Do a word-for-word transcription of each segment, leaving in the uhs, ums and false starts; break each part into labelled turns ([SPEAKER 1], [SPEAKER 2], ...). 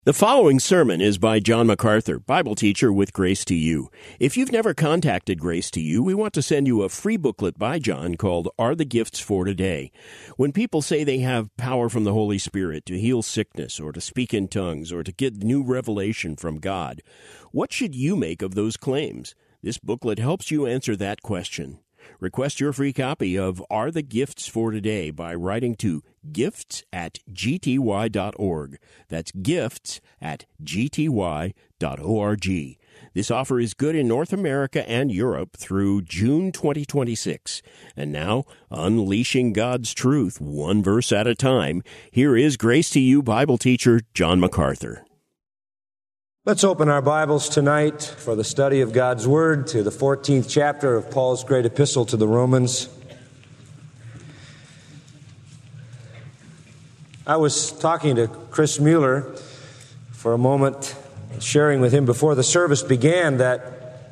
[SPEAKER 1] The following sermon is by John MacArthur, Bible teacher with Grace to You. If you've never contacted Grace to You, we want to send you a free booklet by John called Are the Gifts for Today? When people say they have power from the Holy Spirit to heal sickness or to speak in tongues or to get new revelation from God, what should you make of those claims? This booklet helps you answer that question. Request your free copy of Are the Gifts for Today by writing to gifts at g t y dot org. That's gifts at g t y dot org. This offer is good in North America and Europe through June twenty twenty-six. And now, unleashing God's truth one verse at a time, here is Grace to You Bible teacher John MacArthur.
[SPEAKER 2] Let's open our Bibles tonight for the study of God's Word to the fourteenth chapter of Paul's great epistle to the Romans. I was talking to Chris Mueller for a moment, sharing with him before the service began that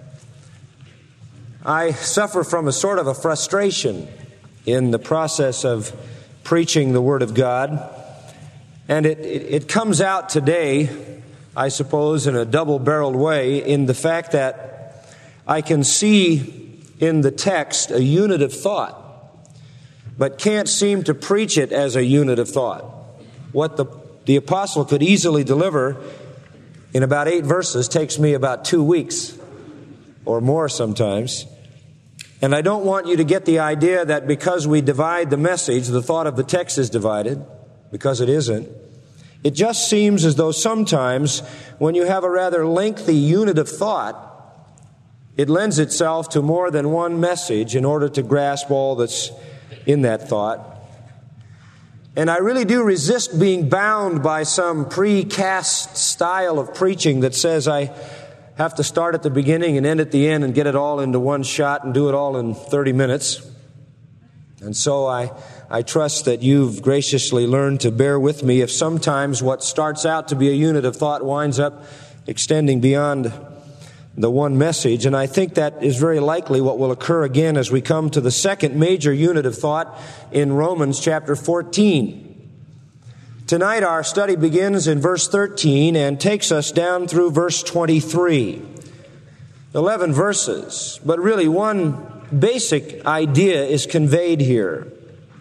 [SPEAKER 2] I suffer from a sort of a frustration in the process of preaching the Word of God. And it, it, it comes out today, I suppose, in a double-barreled way, in the fact that I can see in the text a unit of thought, but can't seem to preach it as a unit of thought. What the, the apostle could easily deliver in about eight verses takes me about two weeks or more sometimes. And I don't want you to get the idea that because we divide the message, the thought of the text is divided, because it isn't. It just seems as though sometimes when you have a rather lengthy unit of thought, it lends itself to more than one message in order to grasp all that's in that thought. And I really do resist being bound by some precast style of preaching that says I have to start at the beginning and end at the end and get it all into one shot and do it all in thirty minutes. And so I I trust that you've graciously learned to bear with me if sometimes what starts out to be a unit of thought winds up extending beyond the one message. And I think that is very likely what will occur again as we come to the second major unit of thought in Romans chapter fourteen. Tonight our study begins in verse thirteen and takes us down through verse twenty-three. Eleven verses, but really one basic idea is conveyed here.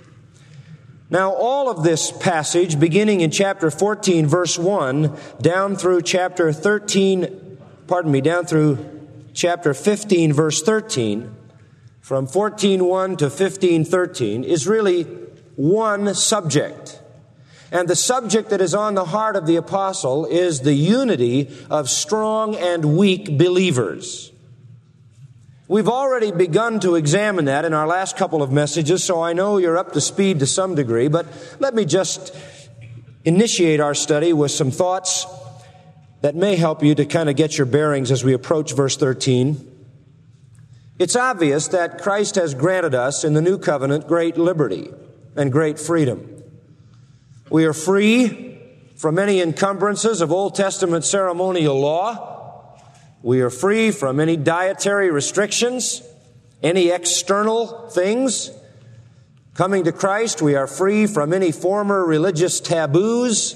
[SPEAKER 2] Now, all of this passage, beginning in chapter fourteen, verse one, down through chapter thirteen, pardon me, down through chapter fifteen, verse thirteen, from fourteen one to fifteen thirteen, is really one subject. And the subject that is on the heart of the apostle is the unity of strong and weak believers. We've already begun to examine that in our last couple of messages, so I know you're up to speed to some degree, but let me just initiate our study with some thoughts that may help you to kind of get your bearings as we approach verse thirteen. It's obvious that Christ has granted us in the new covenant great liberty and great freedom. We are free from any encumbrances of Old Testament ceremonial law. We are free from any dietary restrictions, any external things. Coming to Christ, we are free from any former religious taboos.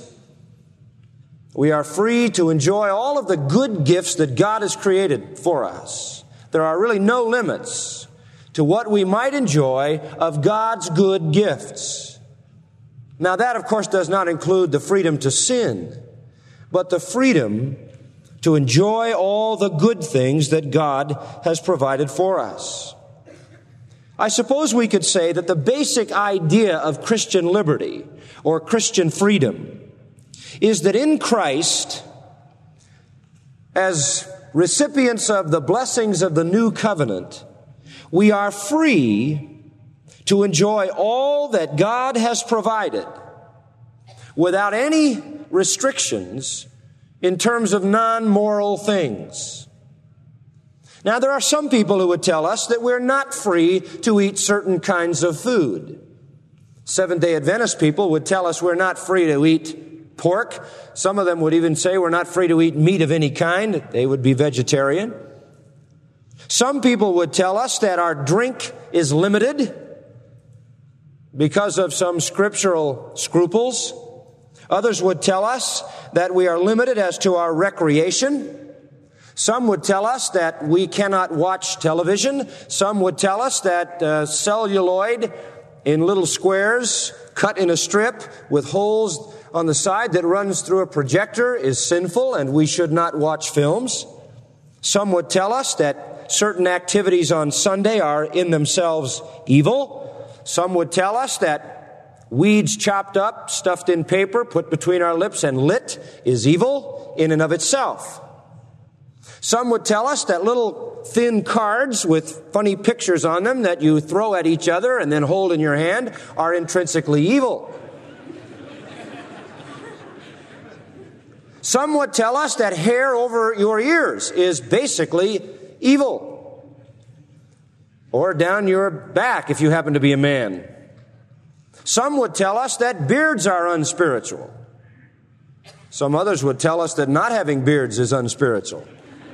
[SPEAKER 2] We are free to enjoy all of the good gifts that God has created for us. There are really no limits to what we might enjoy of God's good gifts. Now that, of course, does not include the freedom to sin, but the freedom to enjoy all the good things that God has provided for us. I suppose we could say that the basic idea of Christian liberty or Christian freedom is that in Christ, as recipients of the blessings of the new covenant, we are free to enjoy all that God has provided without any restrictions in terms of non-moral things. Now, there are some people who would tell us that we're not free to eat certain kinds of food. Seventh-day Adventist people would tell us we're not free to eat pork. Some of them would even say we're not free to eat meat of any kind. They would be vegetarian. Some people would tell us that our drink is limited because of some scriptural scruples. Others would tell us that we are limited as to our recreation. Some would tell us that we cannot watch television. Some would tell us that uh, celluloid in little squares cut in a strip with holes on the side that runs through a projector is sinful and we should not watch films. Some would tell us that certain activities on Sunday are in themselves evil. Some would tell us that weeds chopped up, stuffed in paper, put between our lips and lit is evil in and of itself. Some would tell us that little thin cards with funny pictures on them that you throw at each other and then hold in your hand are intrinsically evil. Some would tell us that hair over your ears is basically evil. Or down your back if you happen to be a man. Some would tell us that beards are unspiritual. Some others would tell us that not having beards is unspiritual.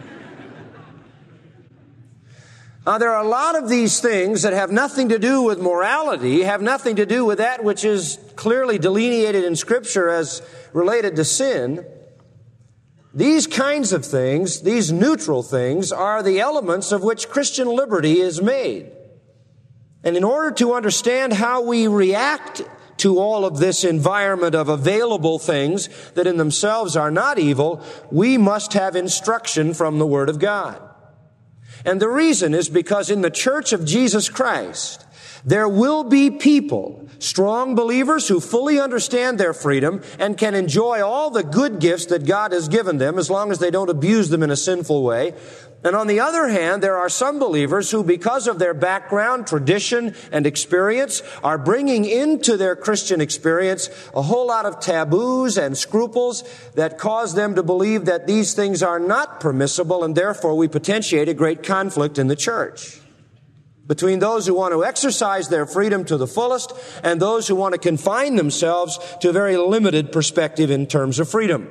[SPEAKER 2] Now, there are a lot of these things that have nothing to do with morality, have nothing to do with that which is clearly delineated in Scripture as related to sin. These kinds of things, these neutral things, are the elements of which Christian liberty is made. And in order to understand how we react to all of this environment of available things that in themselves are not evil, we must have instruction from the Word of God. And the reason is because in the Church of Jesus Christ, there will be people, strong believers who fully understand their freedom and can enjoy all the good gifts that God has given them as long as they don't abuse them in a sinful way. And on the other hand, there are some believers who, because of their background, tradition, and experience, are bringing into their Christian experience a whole lot of taboos and scruples that cause them to believe that these things are not permissible, and therefore we potentiate a great conflict in the church between those who want to exercise their freedom to the fullest and those who want to confine themselves to a very limited perspective in terms of freedom.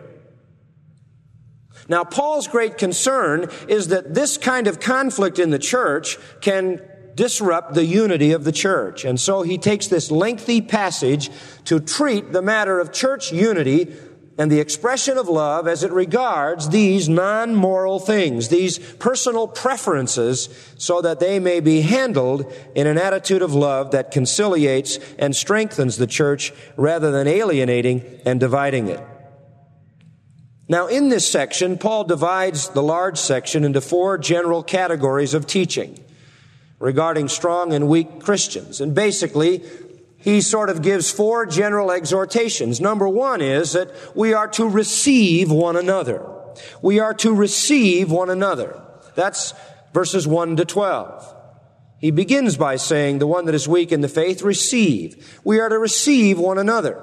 [SPEAKER 2] Now, Paul's great concern is that this kind of conflict in the church can disrupt the unity of the church. And so he takes this lengthy passage to treat the matter of church unity and the expression of love as it regards these non-moral things, these personal preferences, so that they may be handled in an attitude of love that conciliates and strengthens the church rather than alienating and dividing it. Now, in this section, Paul divides the large section into four general categories of teaching regarding strong and weak Christians. And basically, he sort of gives four general exhortations. Number one is that we are to receive one another. We are to receive one another. That's verses one to twelve. He begins by saying, the one that is weak in the faith, receive. We are to receive one another.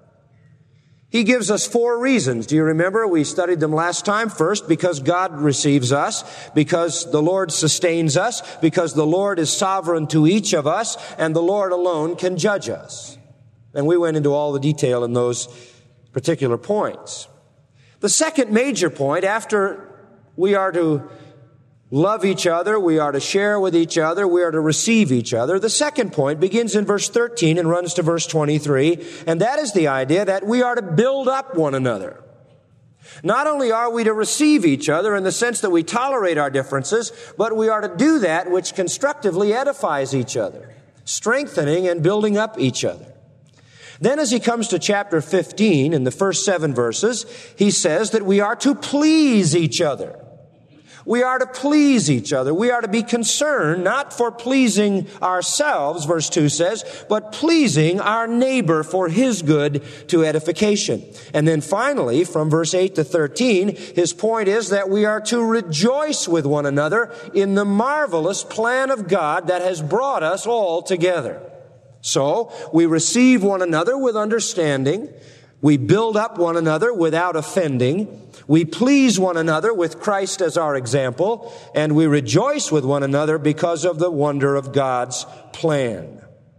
[SPEAKER 2] He gives us four reasons. Do you remember? We studied them last time. First, because God receives us, because the Lord sustains us, because the Lord is sovereign to each of us, and the Lord alone can judge us. And we went into all the detail in those particular points. The second major point, after we are to love each other, we are to share with each other, we are to receive each other. The second point begins in verse thirteen and runs to verse twenty-three, and that is the idea that we are to build up one another. Not only are we to receive each other in the sense that we tolerate our differences, but we are to do that which constructively edifies each other, strengthening and building up each other. Then as he comes to chapter fifteen, in the first seven verses, he says that we are to please each other. We are to please each other. We are to be concerned not for pleasing ourselves, verse two says, but pleasing our neighbor for his good to edification. And then finally, from verse eight to thirteen, his point is that we are to rejoice with one another in the marvelous plan of God that has brought us all together. So, we receive one another with understanding. We build up one another without offending. We please one another with Christ as our example. And we rejoice with one another because of the wonder of God's plan.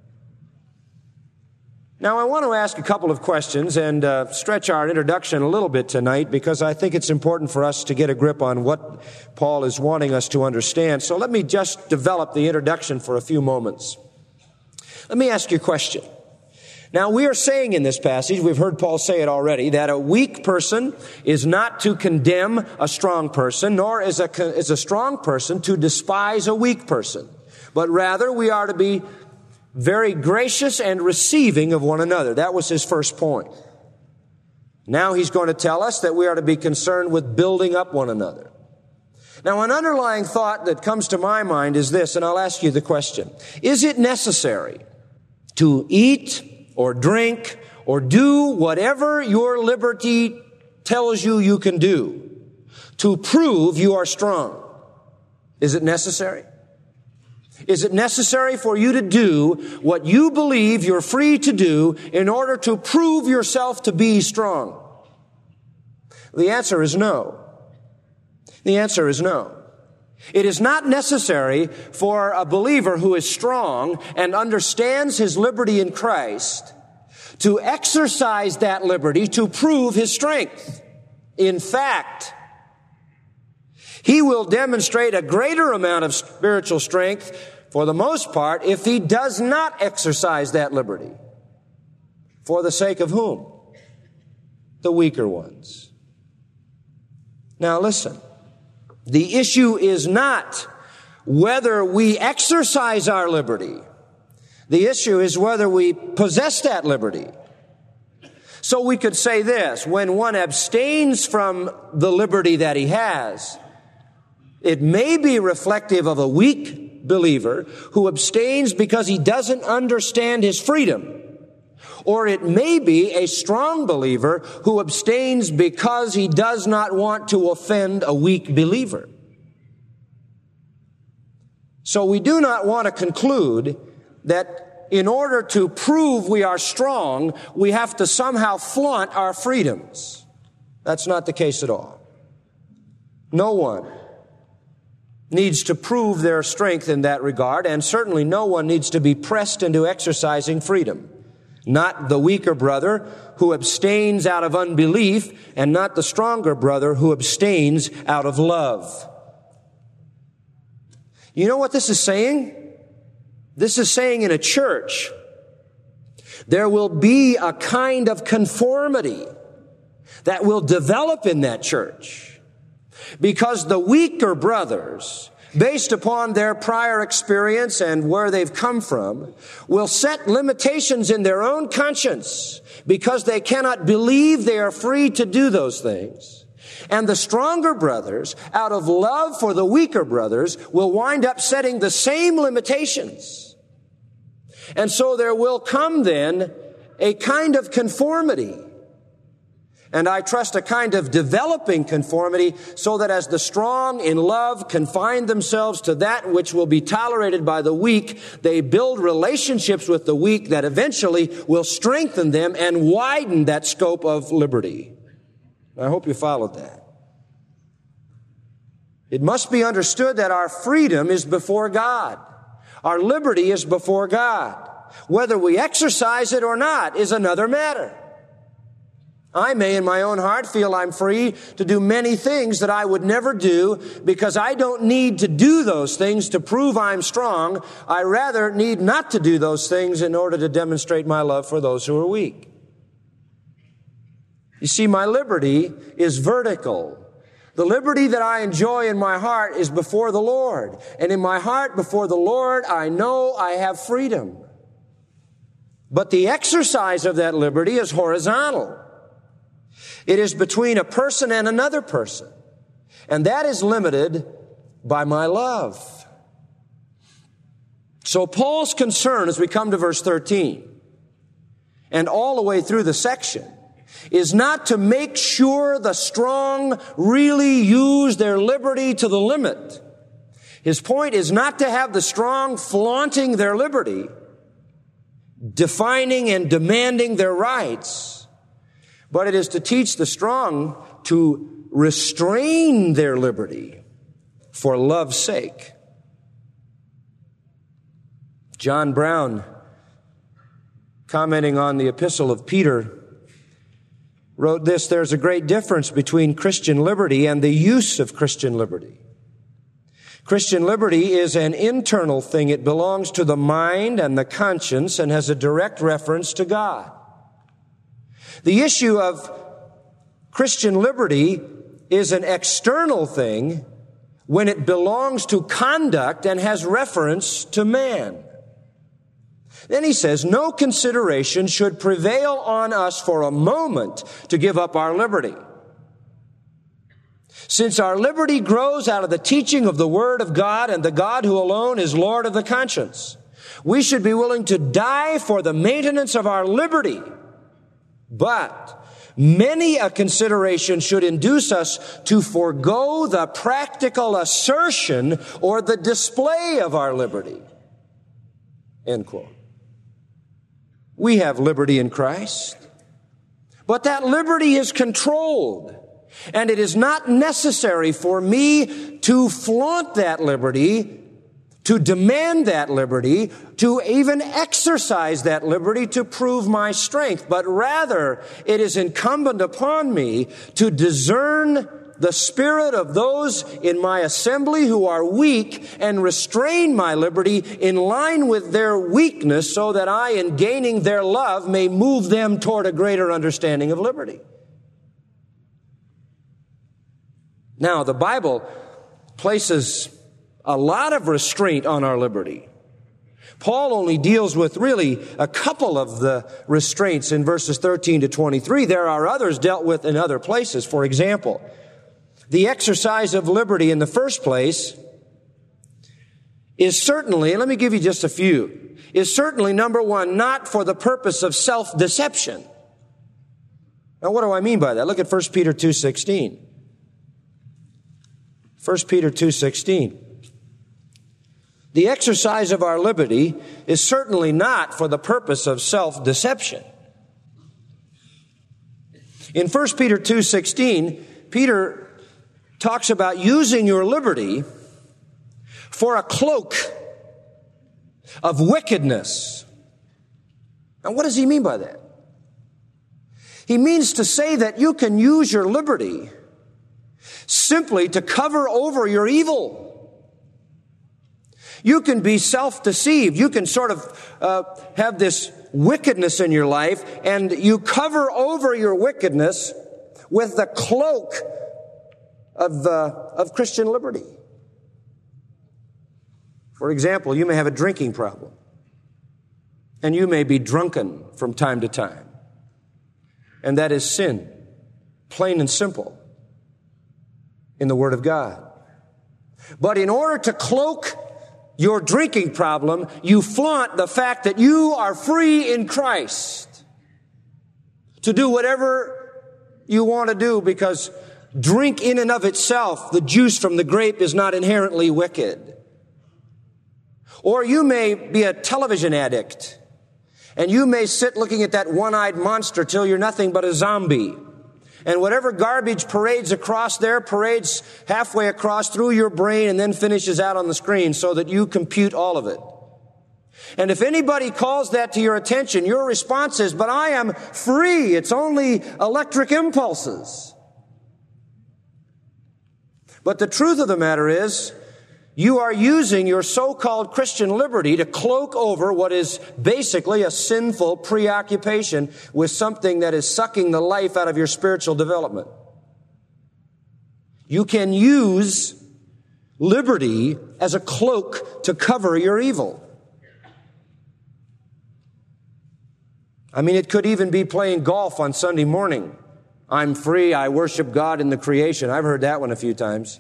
[SPEAKER 2] Now, I want to ask a couple of questions and uh, stretch our introduction a little bit tonight because I think it's important for us to get a grip on what Paul is wanting us to understand. So let me just develop the introduction for a few moments. Let me ask you a question. Now, we are saying in this passage, we've heard Paul say it already, that a weak person is not to condemn a strong person, nor is a, is a strong person to despise a weak person. But rather, we are to be very gracious and receiving of one another. That was his first point. Now he's going to tell us that we are to be concerned with building up one another. Now, an underlying thought that comes to my mind is this, and I'll ask you the question. Is it necessary to eat or drink, or do whatever your liberty tells you you can do to prove you are strong? Is it necessary? Is it necessary for you to do what you believe you're free to do in order to prove yourself to be strong? The answer is no. The answer is no. It is not necessary for a believer who is strong and understands his liberty in Christ to exercise that liberty to prove his strength. In fact, he will demonstrate a greater amount of spiritual strength for the most part if he does not exercise that liberty. For the sake of whom? The weaker ones. Now listen. The issue is not whether we exercise our liberty. The issue is whether we possess that liberty. So we could say this, when one abstains from the liberty that he has, it may be reflective of a weak believer who abstains because he doesn't understand his freedom. Or it may be a strong believer who abstains because he does not want to offend a weak believer. So we do not want to conclude that in order to prove we are strong, we have to somehow flaunt our freedoms. That's not the case at all. No one needs to prove their strength in that regard, and certainly no one needs to be pressed into exercising freedom. Not the weaker brother who abstains out of unbelief, and not the stronger brother who abstains out of love. You know what this is saying? This is saying in a church, there will be a kind of conformity that will develop in that church. Because the weaker brothers, based upon their prior experience and where they've come from, will set limitations in their own conscience because they cannot believe they are free to do those things. And the stronger brothers, out of love for the weaker brothers, will wind up setting the same limitations. And so there will come then a kind of conformity. And I trust a kind of developing conformity so that as the strong in love confine themselves to that which will be tolerated by the weak, they build relationships with the weak that eventually will strengthen them and widen that scope of liberty. I hope you followed that. It must be understood that our freedom is before God. Our liberty is before God. Whether we exercise it or not is another matter. I may in my own heart feel I'm free to do many things that I would never do because I don't need to do those things to prove I'm strong. I rather need not to do those things in order to demonstrate my love for those who are weak. You see, my liberty is vertical. The liberty that I enjoy in my heart is before the Lord. And in my heart before the Lord, I know I have freedom. But the exercise of that liberty is horizontal. It is between a person and another person. And that is limited by my love. So Paul's concern as we come to verse thirteen and all the way through the section is not to make sure the strong really use their liberty to the limit. His point is not to have the strong flaunting their liberty, defining and demanding their rights, but it is to teach the strong to restrain their liberty for love's sake. John Brown, commenting on the epistle of Peter, wrote this: there's a great difference between Christian liberty and the use of Christian liberty. Christian liberty is an internal thing. It belongs to the mind and the conscience and has a direct reference to God. The issue of Christian liberty is an external thing when it belongs to conduct and has reference to man. Then he says, no consideration should prevail on us for a moment to give up our liberty. Since our liberty grows out of the teaching of the Word of God and the God who alone is Lord of the conscience, we should be willing to die for the maintenance of our liberty. But many a consideration should induce us to forego the practical assertion or the display of our liberty. End quote. We have liberty in Christ, but that liberty is controlled. And it is not necessary for me to flaunt that liberty, to demand that liberty, to even exercise that liberty to prove my strength. But rather, it is incumbent upon me to discern the spirit of those in my assembly who are weak and restrain my liberty in line with their weakness so that I, in gaining their love, may move them toward a greater understanding of liberty. Now, the Bible places a lot of restraint on our liberty. Paul only deals with really a couple of the restraints in verses thirteen to twenty-three. There are others dealt with in other places. For example, the exercise of liberty in the first place is certainly, and let me give you just a few, is certainly, number one, not for the purpose of self-deception. Now, what do I mean by that? Look at First Peter two sixteen. First Peter two sixteen. The exercise of our liberty is certainly not for the purpose of self-deception. In First Peter two sixteen, Peter talks about using your liberty for a cloak of wickedness. Now, what does he mean by that? He means to say that you can use your liberty simply to cover over your evil. You can be self-deceived. You can sort of uh, have this wickedness in your life, and you cover over your wickedness with the cloak of, uh, of Christian liberty. For example, you may have a drinking problem, and you may be drunken from time to time. And that is sin, plain and simple, in the Word of God. But in order to cloak your drinking problem, you flaunt the fact that you are free in Christ to do whatever you want to do, because drink in and of itself, the juice from the grape, is not inherently wicked. Or you may be a television addict, and you may sit looking at that one-eyed monster till you're nothing but a zombie. And whatever garbage parades across there, parades halfway across through your brain and then finishes out on the screen so that you compute all of it. And if anybody calls that to your attention, your response is, but I am free. It's only electric impulses. But the truth of the matter is, you are using your so-called Christian liberty to cloak over what is basically a sinful preoccupation with something that is sucking the life out of your spiritual development. You can use liberty as a cloak to cover your evil. I mean, it could even be playing golf on Sunday morning. I'm free, I worship God in the creation. I've heard that one a few times.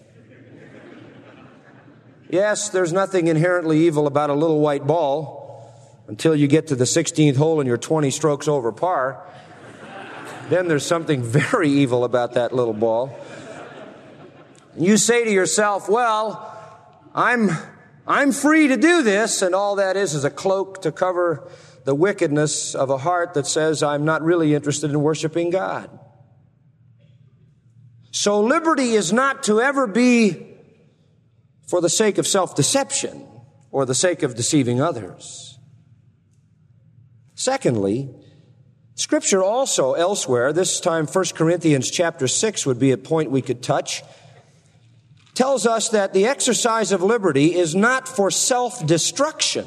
[SPEAKER 2] Yes, there's nothing inherently evil about a little white ball until you get to the sixteenth hole and you're twenty strokes over par. Then there's something very evil about that little ball. You say to yourself, well, I'm, I'm free to do this, and all that is is a cloak to cover the wickedness of a heart that says, I'm not really interested in worshiping God. So liberty is not to ever be for the sake of self-deception or the sake of deceiving others. Secondly, Scripture also elsewhere, this time First Corinthians chapter six would be a point we could touch, tells us that the exercise of liberty is not for self-destruction.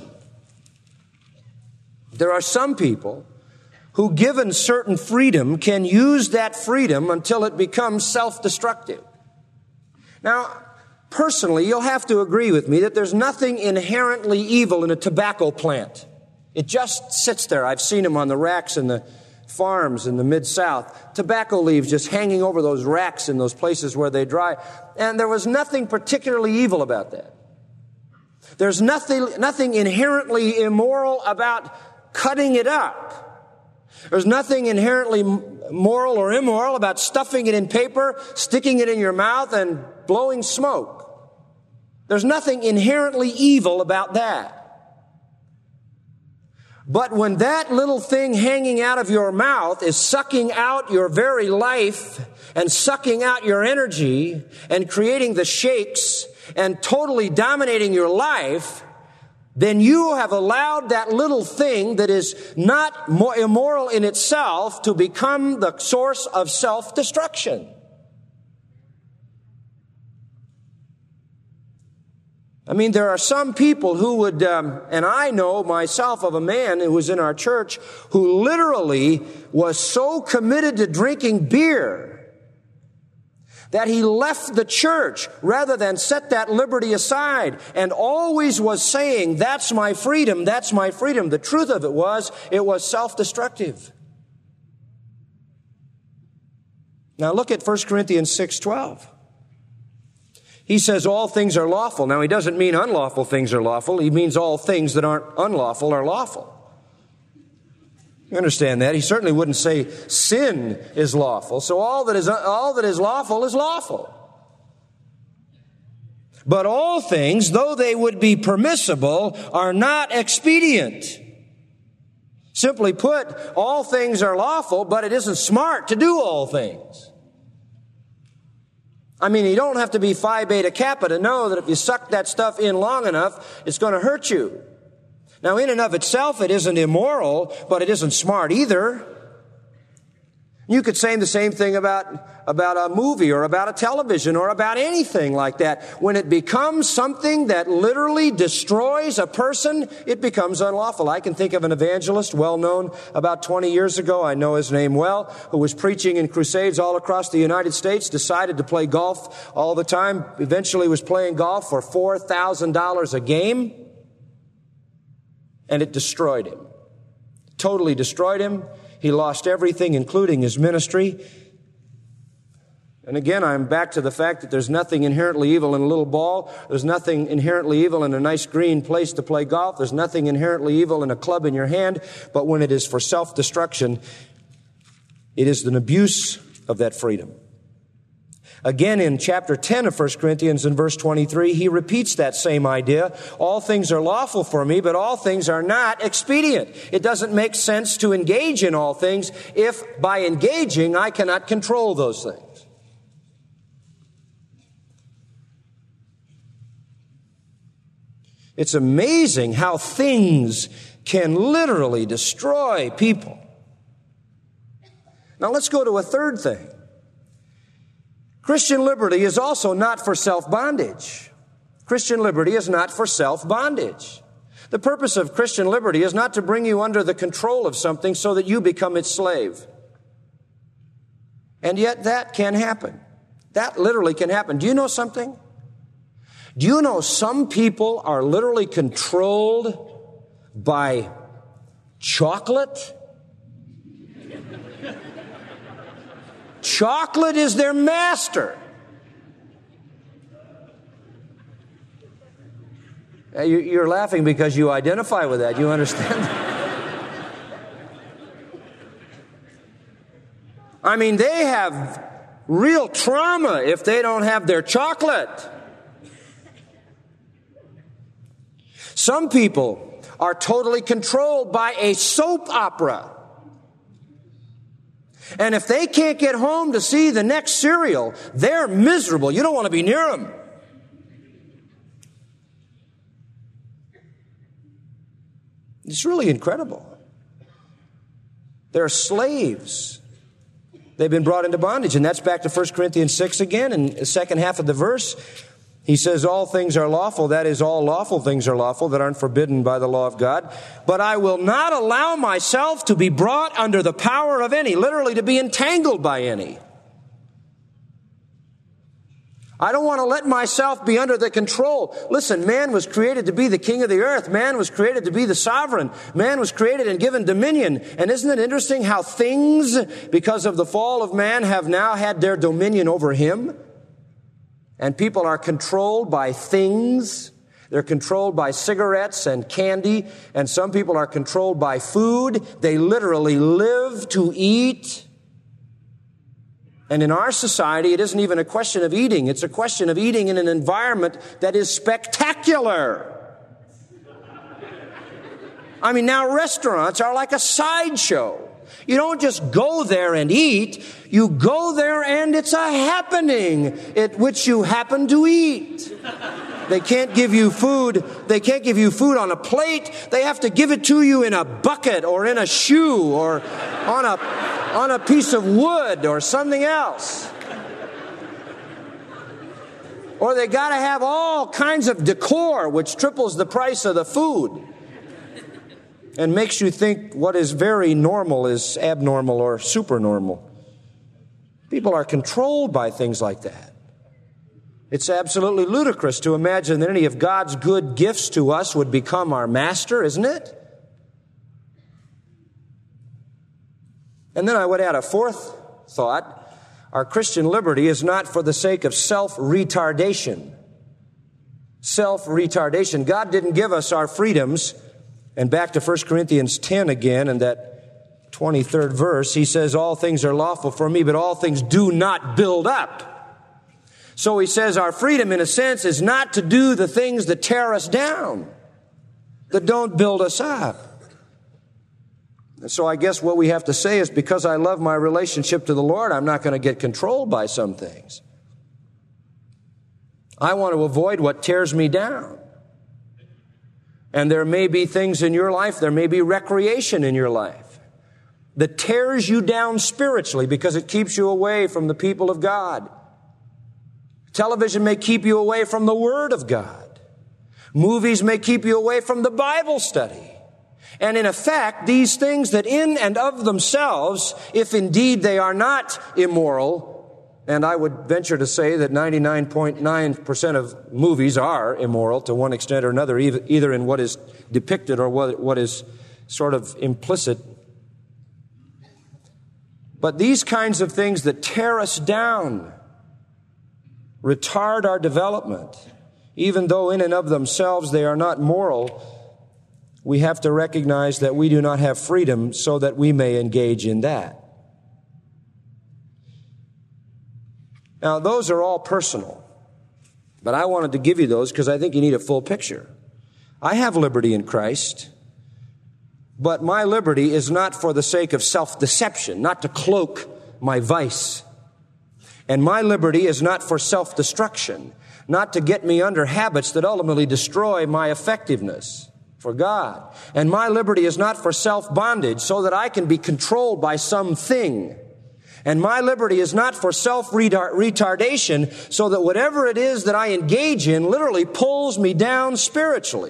[SPEAKER 2] There are some people who, given certain freedom, can use that freedom until it becomes self-destructive. Now, personally, you'll have to agree with me that there's nothing inherently evil in a tobacco plant. It just sits there. I've seen them on the racks in the farms in the Mid-South. Tobacco leaves just hanging over those racks in those places where they dry. And there was nothing particularly evil about that. There's nothing, nothing inherently immoral about cutting it up. There's nothing inherently moral or immoral about stuffing it in paper, sticking it in your mouth, and blowing smoke. There's nothing inherently evil about that. But when that little thing hanging out of your mouth is sucking out your very life and sucking out your energy and creating the shakes and totally dominating your life, then you have allowed that little thing that is not more immoral in itself to become the source of self-destruction. I mean, there are some people who would, um, and I know myself of a man who was in our church who literally was so committed to drinking beer that he left the church rather than set that liberty aside, and always was saying, that's my freedom, that's my freedom. The truth of it was, it was self-destructive. Now look at First Corinthians six twelve. He says all things are lawful. Now he doesn't mean unlawful things are lawful. He means all things that aren't unlawful are lawful. You understand that? He certainly wouldn't say sin is lawful. So all that is, all that is lawful is lawful. But all things, though they would be permissible, are not expedient. Simply put, all things are lawful, but it isn't smart to do all things. I mean, you don't have to be Phi Beta Kappa to know that if you suck that stuff in long enough, it's going to hurt you. Now, in and of itself, it isn't immoral, but it isn't smart either. You could say the same thing about, about a movie or about a television or about anything like that. When it becomes something that literally destroys a person, it becomes unlawful. I can think of an evangelist well known about twenty years ago. I know his name well, who was preaching in crusades all across the United States, decided to play golf all the time, eventually was playing golf for four thousand dollars a game. And it destroyed him. Totally destroyed him. He lost everything, including his ministry. And again, I'm back to the fact that there's nothing inherently evil in a little ball. There's nothing inherently evil in a nice green place to play golf. There's nothing inherently evil in a club in your hand. But when it is for self-destruction, it is an abuse of that freedom. Again, in chapter ten of First Corinthians in verse twenty-three, he repeats that same idea. All things are lawful for me, but all things are not expedient. It doesn't make sense to engage in all things if by engaging I cannot control those things. It's amazing how things can literally destroy people. Now let's go to a third thing. Christian liberty is also not for self-bondage. Christian liberty is not for self-bondage. The purpose of Christian liberty is not to bring you under the control of something so that you become its slave. And yet that can happen. That literally can happen. Do you know something? Do you know some people are literally controlled by chocolate? Chocolate is their master. You're laughing because you identify with that. You understand that? I mean, they have real trauma if they don't have their chocolate. Some people are totally controlled by a soap opera. And if they can't get home to see the next serial, they're miserable. You don't want to be near them. It's really incredible. They're slaves. They've been brought into bondage. And that's back to First Corinthians six again in the second half of the verse. He says all things are lawful, that is, all lawful things are lawful that aren't forbidden by the law of God. But I will not allow myself to be brought under the power of any, literally to be entangled by any. I don't want to let myself be under the control. Listen, man was created to be the king of the earth. Man was created to be the sovereign. Man was created and given dominion. And isn't it interesting how things, because of the fall of man, have now had their dominion over him? And people are controlled by things. They're controlled by cigarettes and candy. And some people are controlled by food. They literally live to eat. And in our society, it isn't even a question of eating. It's a question of eating in an environment that is spectacular. I mean, now restaurants are like a sideshow. You don't just go there and eat. You go there and it's a happening at which you happen to eat. They can't give you food. They can't give you food on a plate. They have to give it to you in a bucket or in a shoe or on a, on a piece of wood or something else. Or they got to have all kinds of decor, which triples the price of the food and makes you think what is very normal is abnormal or supernormal. People are controlled by things like that. It's absolutely ludicrous to imagine that any of God's good gifts to us would become our master, isn't it? And then I would add a fourth thought. Our Christian liberty is not for the sake of self-retardation. Self-retardation. God didn't give us our freedoms. And back to First Corinthians ten again, and that twenty-third verse, he says, all things are lawful for me, but all things do not build up. So he says our freedom, in a sense, is not to do the things that tear us down, that don't build us up. And so I guess what we have to say is, because I love my relationship to the Lord, I'm not going to get controlled by some things. I want to avoid what tears me down. And there may be things in your life, there may be recreation in your life that tears you down spiritually because it keeps you away from the people of God. Television may keep you away from the Word of God. Movies may keep you away from the Bible study. And in effect, these things that in and of themselves, if indeed they are not immoral, and I would venture to say that ninety-nine point nine percent of movies are immoral to one extent or another, either in what is depicted or what, what is sort of implicit. But these kinds of things that tear us down, retard our development, even though in and of themselves they are not moral, we have to recognize that we do not have freedom so that we may engage in that. Now, those are all personal, but I wanted to give you those because I think you need a full picture. I have liberty in Christ, but my liberty is not for the sake of self-deception, not to cloak my vice. And my liberty is not for self-destruction, not to get me under habits that ultimately destroy my effectiveness for God. And my liberty is not for self-bondage so that I can be controlled by something. And my liberty is not for self-retardation so that whatever it is that I engage in literally pulls me down spiritually.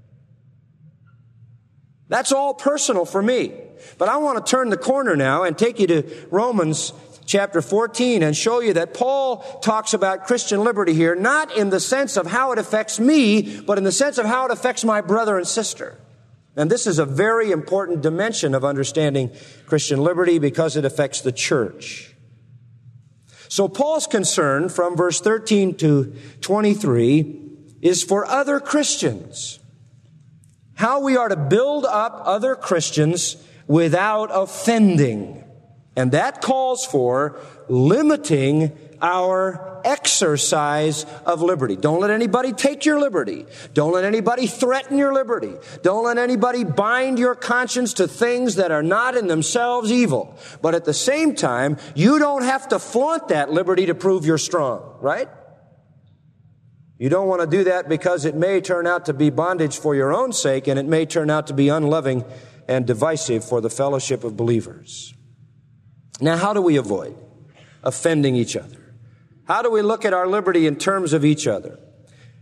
[SPEAKER 2] That's all personal for me. But I want to turn the corner now and take you to Romans chapter fourteen and show you that Paul talks about Christian liberty here, not in the sense of how it affects me, but in the sense of how it affects my brother and sister. And this is a very important dimension of understanding Christian liberty because it affects the church. So Paul's concern from verse thirteen to twenty-three is for other Christians. How we are to build up other Christians without offending. And that calls for limiting our exercise of liberty. Don't let anybody take your liberty. Don't let anybody threaten your liberty. Don't let anybody bind your conscience to things that are not in themselves evil. But at the same time, you don't have to flaunt that liberty to prove you're strong, right? You don't want to do that because it may turn out to be bondage for your own sake, and it may turn out to be unloving and divisive for the fellowship of believers. Now, how do we avoid offending each other? How do we look at our liberty in terms of each other?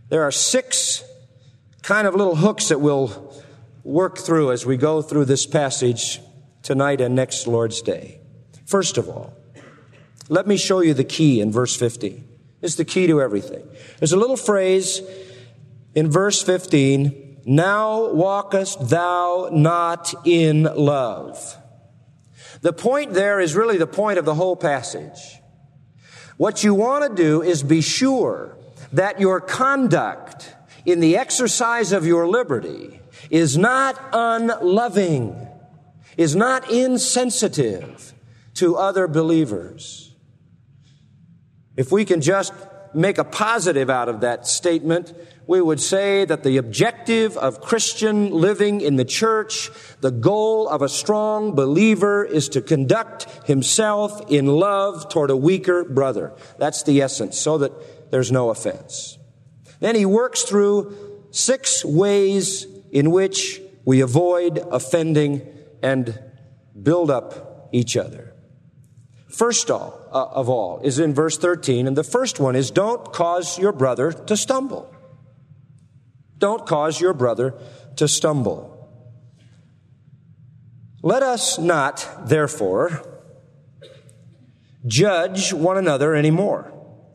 [SPEAKER 2] There are six kind of little hooks that we'll work through as we go through this passage tonight and next Lord's Day. First of all, let me show you the key in verse fifteen. It's the key to everything. There's a little phrase in verse fifteen, now walkest thou not in love. The point there is really the point of the whole passage. What you want to do is be sure that your conduct in the exercise of your liberty is not unloving, is not insensitive to other believers. If we can just make a positive out of that statement, we would say that the objective of Christian living in the church, the goal of a strong believer, is to conduct himself in love toward a weaker brother. That's the essence, so that there's no offense. Then he works through six ways in which we avoid offending and build up each other. First all, uh, of all is in verse thirteen, and the first one is don't cause your brother to stumble. Don't cause your brother to stumble. Let us not, therefore, judge one another anymore.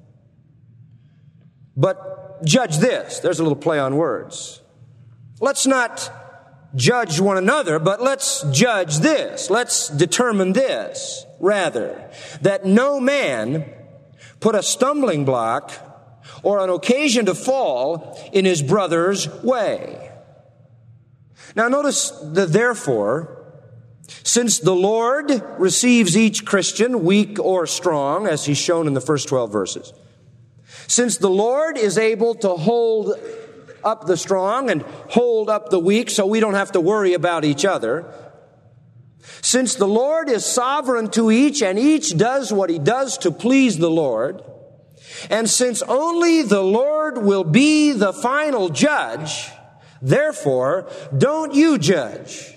[SPEAKER 2] But judge this. There's a little play on words. Let's not judge one another, but let's judge this. Let's determine this, rather, that no man put a stumbling block or an occasion to fall in his brother's way. Now notice the therefore. Since the Lord receives each Christian, weak or strong, as he's shown in the first twelve verses, since the Lord is able to hold up the strong and hold up the weak so we don't have to worry about each other, since the Lord is sovereign to each and each does what he does to please the Lord, and since only the Lord will be the final judge, therefore, don't you judge.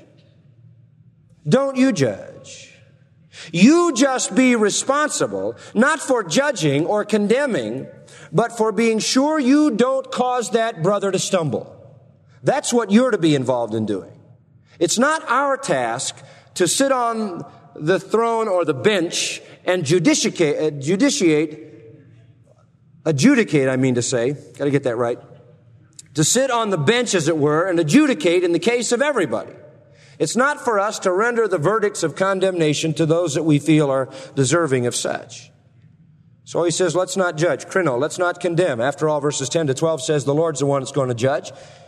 [SPEAKER 2] Don't you judge. You just be responsible, not for judging or condemning, but for being sure you don't cause that brother to stumble. That's what you're to be involved in doing. It's not our task to sit on the throne or the bench and judiciate, judiciate, adjudicate, I mean to say, got to get that right, to sit on the bench, as it were, and adjudicate in the case of everybody. It's not for us to render the verdicts of condemnation to those that we feel are deserving of such. So he says, let's not judge. Krino, let's not condemn. After all, verses ten to twelve says the Lord's the one that's going to judge.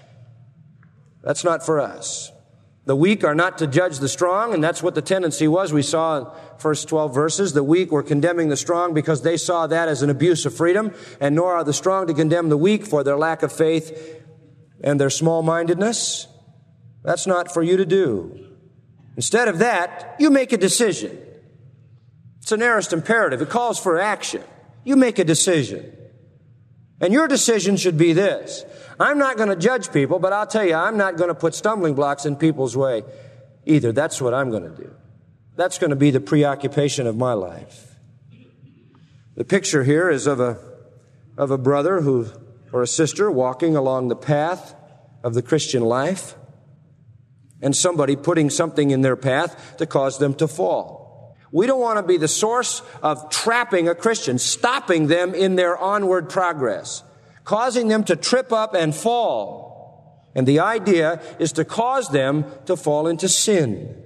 [SPEAKER 2] That's not for us. The weak are not to judge the strong, and that's what the tendency was. We saw in first twelve verses, the weak were condemning the strong because they saw that as an abuse of freedom, and nor are the strong to condemn the weak for their lack of faith and their small-mindedness. That's not for you to do. Instead of that, you make a decision. It's an aorist imperative. It calls for action. You make a decision. And your decision should be this. I'm not going to judge people, but I'll tell you, I'm not going to put stumbling blocks in people's way either. That's what I'm going to do. That's going to be the preoccupation of my life. The picture here is of a, of a brother who, or a sister walking along the path of the Christian life, and somebody putting something in their path to cause them to fall. We don't want to be the source of trapping a Christian, stopping them in their onward progress, causing them to trip up and fall. And the idea is to cause them to fall into sin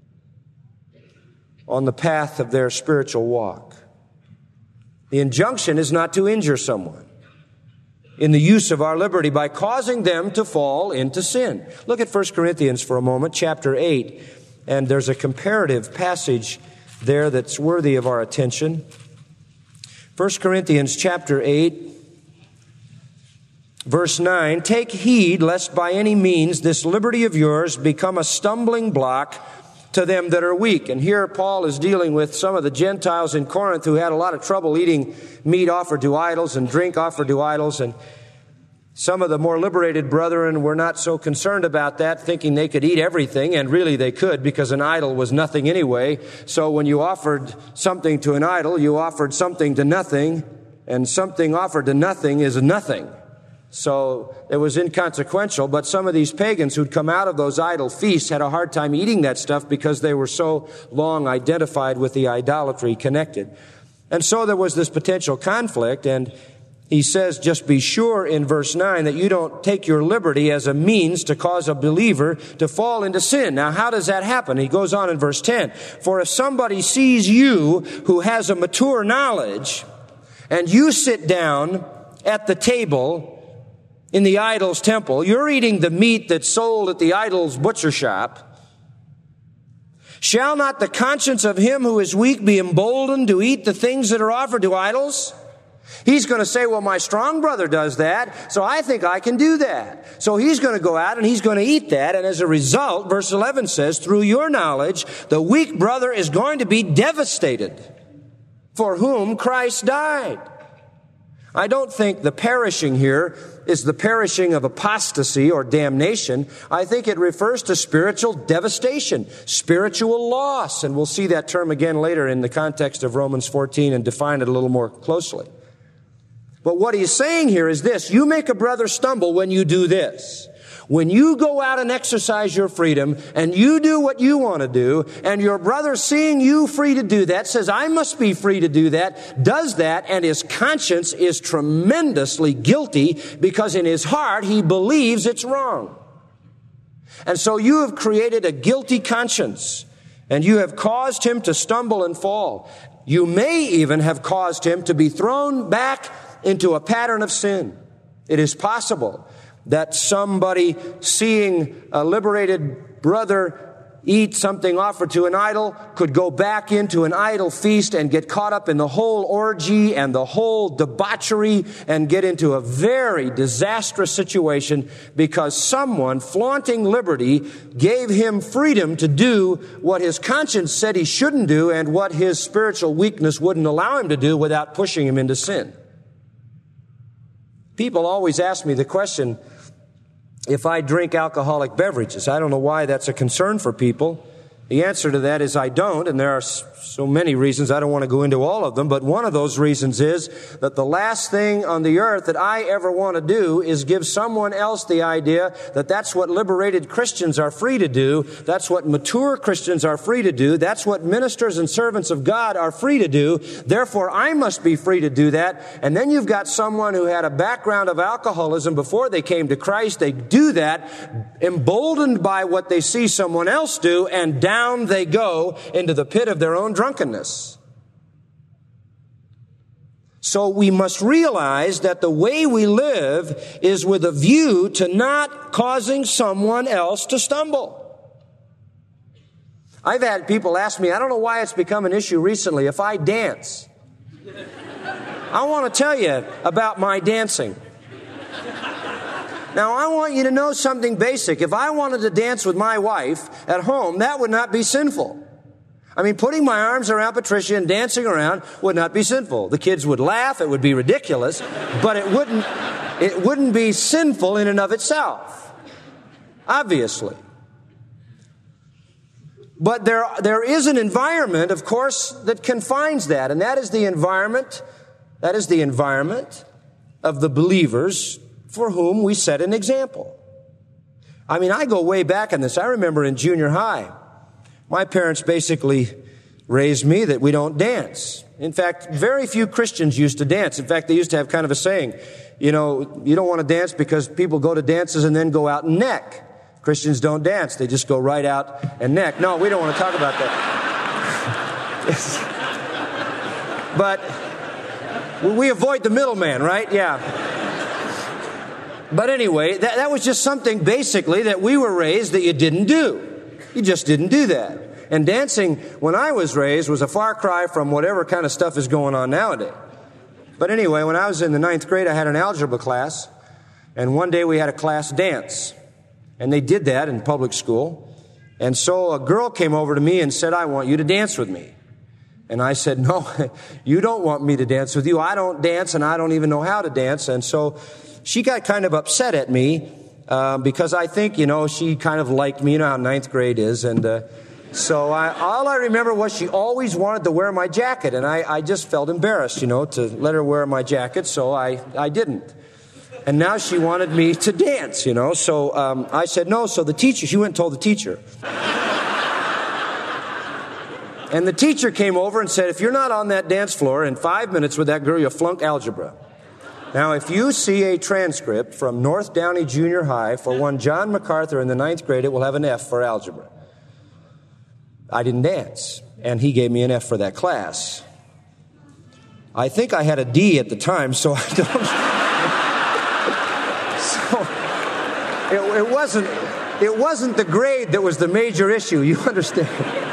[SPEAKER 2] on the path of their spiritual walk. The injunction is not to injure someone in the use of our liberty by causing them to fall into sin. Look at First Corinthians for a moment, chapter eight, and there's a comparative passage there that's worthy of our attention. First Corinthians chapter eight, verse nine, take heed lest by any means this liberty of yours become a stumbling block to them that are weak. And here Paul is dealing with some of the Gentiles in Corinth who had a lot of trouble eating meat offered to idols and drink offered to idols. And some of the more liberated brethren were not so concerned about that, thinking they could eat everything, and really they could, because an idol was nothing anyway. So when you offered something to an idol, you offered something to nothing, and something offered to nothing is nothing. So it was inconsequential, but some of these pagans who'd come out of those idol feasts had a hard time eating that stuff because they were so long identified with the idolatry connected. And so there was this potential conflict, and he says, just be sure in verse nine that you don't take your liberty as a means to cause a believer to fall into sin. Now, how does that happen? He goes on in verse ten. For if somebody sees you who has a mature knowledge, and you sit down at the table in the idol's temple, you're eating the meat that's sold at the idol's butcher shop, shall not the conscience of him who is weak be emboldened to eat the things that are offered to idols? He's going to say, well, my strong brother does that, so I think I can do that. So he's going to go out and he's going to eat that, and as a result, verse eleven says, through your knowledge, the weak brother is going to be devastated, for whom Christ died. I don't think the perishing here is the perishing of apostasy or damnation. I think it refers to spiritual devastation, spiritual loss. And we'll see that term again later in the context of Romans fourteen and define it a little more closely. But what he's saying here is this: you make a brother stumble when you do this. When you go out and exercise your freedom and you do what you want to do, and your brother, seeing you free to do that, says, I must be free to do that, does that, and his conscience is tremendously guilty because in his heart he believes it's wrong. And so you have created a guilty conscience, and you have caused him to stumble and fall. You may even have caused him to be thrown back into a pattern of sin. It is possible that somebody seeing a liberated brother eat something offered to an idol could go back into an idol feast and get caught up in the whole orgy and the whole debauchery and get into a very disastrous situation because someone flaunting liberty gave him freedom to do what his conscience said he shouldn't do and what his spiritual weakness wouldn't allow him to do without pushing him into sin. People always ask me the question, if I drink alcoholic beverages. I don't know why that's a concern for people. The answer to that is I don't, and there are so many reasons. I don't want to go into all of them, but one of those reasons is that the last thing on the earth that I ever want to do is give someone else the idea that that's what liberated Christians are free to do, that's what mature Christians are free to do, that's what ministers and servants of God are free to do, therefore I must be free to do that. And then you've got someone who had a background of alcoholism before they came to Christ. They do that, emboldened by what they see someone else do, and down Down they go into the pit of their own drunkenness. So we must realize that the way we live is with a view to not causing someone else to stumble. I've had people ask me, I don't know why it's become an issue recently, if I dance. I want to tell you about my dancing. Now, I want you to know something basic. If I wanted to dance with my wife at home, that would not be sinful. I mean, putting my arms around Patricia and dancing around would not be sinful. The kids would laugh. It would be ridiculous. But it wouldn't, it wouldn't be sinful in and of itself. Obviously. But there, there is an environment, of course, that confines that. And that is the environment, that is the environment of the believers for whom we set an example. I mean, I go way back on this. I remember in junior high, my parents basically raised me that we don't dance. In fact, very few Christians used to dance. In fact, they used to have kind of a saying, you know, you don't want to dance because people go to dances and then go out and neck. Christians don't dance. They just go right out and neck. No, we don't want to talk about that. But we avoid the middleman, right? Yeah. But anyway, that, that was just something basically that we were raised that you didn't do. You just didn't do that. And dancing, when I was raised, was a far cry from whatever kind of stuff is going on nowadays. But anyway, when I was in the ninth grade, I had an algebra class. And one day we had a class dance. And they did that in public school. And so a girl came over to me and said, I want you to dance with me. And I said, no, you don't want me to dance with you. I don't dance and I don't even know how to dance. And so she got kind of upset at me uh, because I think, you know, she kind of liked me. You know how ninth grade is. And uh, so I, all I remember was she always wanted to wear my jacket. And I, I just felt embarrassed, you know, to let her wear my jacket. So I, I didn't. And now she wanted me to dance, you know. So um, I said no. So the teacher, she went and told the teacher. And the teacher came over and said, if you're not on that dance floor in five minutes with that girl, you'll flunk algebra. Now, if you see a transcript from North Downey Junior High for one John MacArthur in the ninth grade, it will have an F for algebra. I didn't dance, and he gave me an F for that class. I think I had a D at the time, so I don't... so, it, it wasn't, it wasn't the grade that was the major issue, you understand?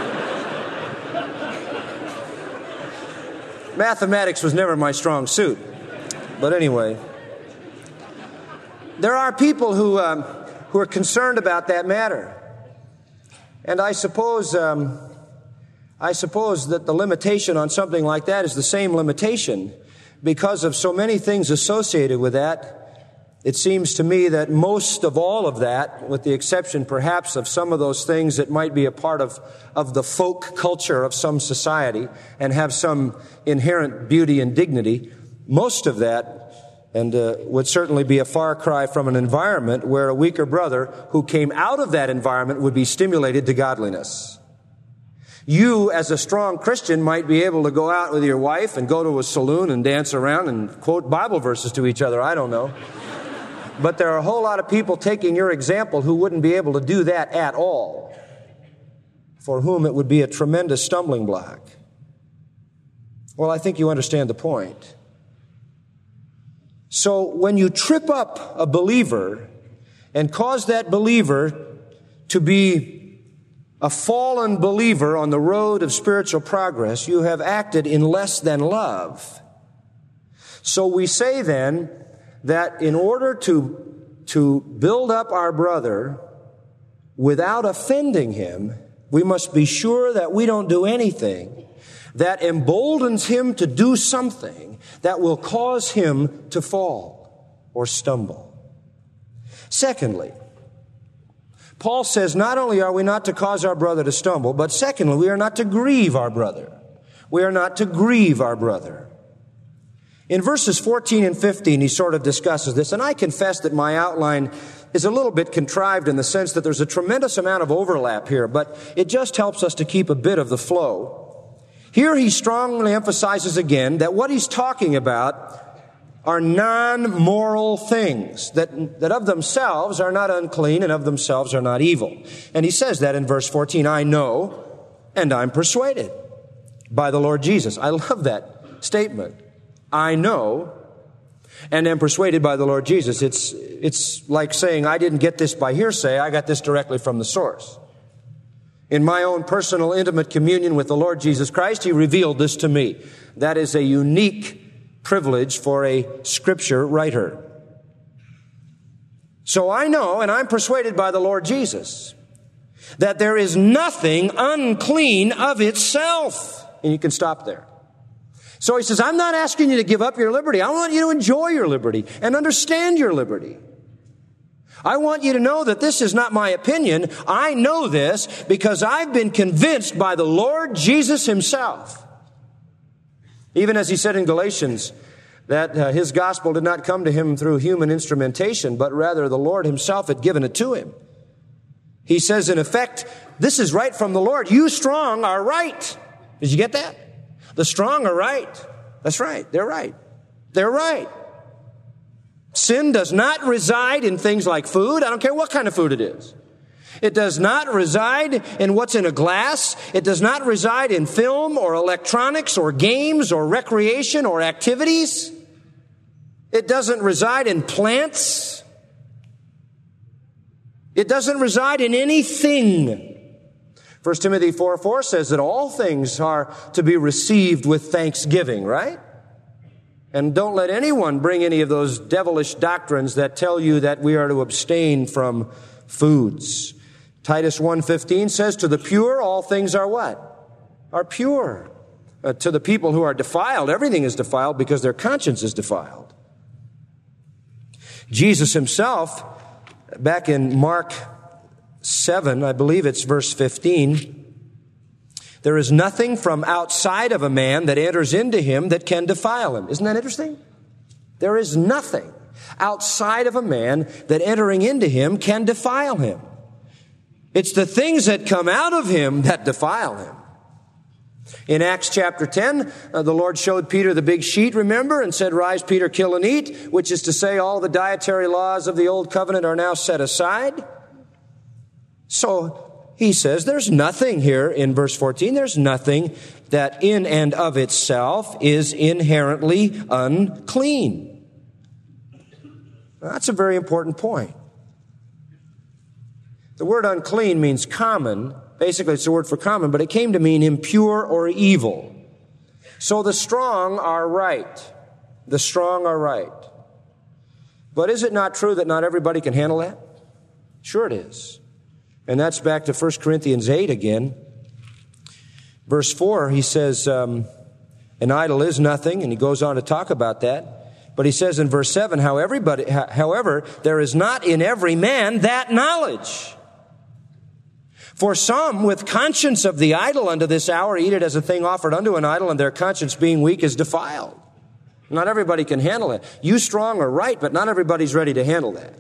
[SPEAKER 2] Mathematics was never my strong suit. But anyway, there are people who um, who are concerned about that matter. And I suppose um, I suppose that the limitation on something like that is the same limitation because of so many things associated with that. It seems to me that most of all of that, with the exception perhaps of some of those things that might be a part of, of the folk culture of some society and have some inherent beauty and dignity, most of that and uh, would certainly be a far cry from an environment where a weaker brother who came out of that environment would be stimulated to godliness. You, as a strong Christian, might be able to go out with your wife and go to a saloon and dance around and quote Bible verses to each other. I don't know. But there are a whole lot of people taking your example who wouldn't be able to do that at all, for whom it would be a tremendous stumbling block. Well, I think you understand the point. So when you trip up a believer and cause that believer to be a fallen believer on the road of spiritual progress, you have acted in less than love. So we say then that in order to, to build up our brother without offending him, we must be sure that we don't do anything that emboldens him to do something that will cause him to fall or stumble. Secondly, Paul says not only are we not to cause our brother to stumble, but secondly, we are not to grieve our brother. We are not to grieve our brother. In verses fourteen and fifteen, he sort of discusses this, and I confess that my outline is a little bit contrived in the sense that there's a tremendous amount of overlap here, but it just helps us to keep a bit of the flow. Here he strongly emphasizes again that what he's talking about are non-moral things, that, that of themselves are not unclean and of themselves are not evil. And he says that in verse fourteen, I know and I'm persuaded by the Lord Jesus. I love that statement. I know and am persuaded by the Lord Jesus. It's, it's like saying, I didn't get this by hearsay, I got this directly from the source. In my own personal, intimate communion with the Lord Jesus Christ, He revealed this to me. That is a unique privilege for a Scripture writer. So I know, and I'm persuaded by the Lord Jesus, that there is nothing unclean of itself. And you can stop there. So he says, I'm not asking you to give up your liberty. I want you to enjoy your liberty and understand your liberty. I want you to know that this is not my opinion. I know this because I've been convinced by the Lord Jesus Himself. Even as He said in Galatians that uh, His gospel did not come to Him through human instrumentation, but rather the Lord Himself had given it to Him. He says, in effect, this is right from the Lord. You strong are right. Did you get that? The strong are right. That's right. They're right. They're right. Sin does not reside in things like food. I don't care what kind of food it is. It does not reside in what's in a glass. It does not reside in film or electronics or games or recreation or activities. It doesn't reside in plants. It doesn't reside in anything. First Timothy four four says that all things are to be received with thanksgiving, right? And don't let anyone bring any of those devilish doctrines that tell you that we are to abstain from foods. Titus one fifteen says, to the pure, all things are what? Are pure. Uh, to the people who are defiled, everything is defiled because their conscience is defiled. Jesus Himself, back in Mark seven, I believe it's verse fifteen, there is nothing from outside of a man that enters into him that can defile him. Isn't that interesting? There is nothing outside of a man that entering into him can defile him. It's the things that come out of him that defile him. In Acts chapter ten, uh, the Lord showed Peter the big sheet, remember, and said, "Rise, Peter, kill and eat," which is to say all the dietary laws of the old covenant are now set aside. So he says there's nothing here in verse fourteen, there's nothing that in and of itself is inherently unclean. That's a very important point. The word unclean means common. Basically, it's the word for common, but it came to mean impure or evil. So the strong are right. The strong are right. But is it not true that not everybody can handle that? Sure it is. And that's back to First Corinthians eight again. Verse four, he says, um, an idol is nothing, and he goes on to talk about that. But he says in verse seven, how everybody, however, there is not in every man that knowledge. For some, with conscience of the idol unto this hour, eat it as a thing offered unto an idol, and their conscience being weak is defiled. Not everybody can handle it. You strong are right, but not everybody's ready to handle that.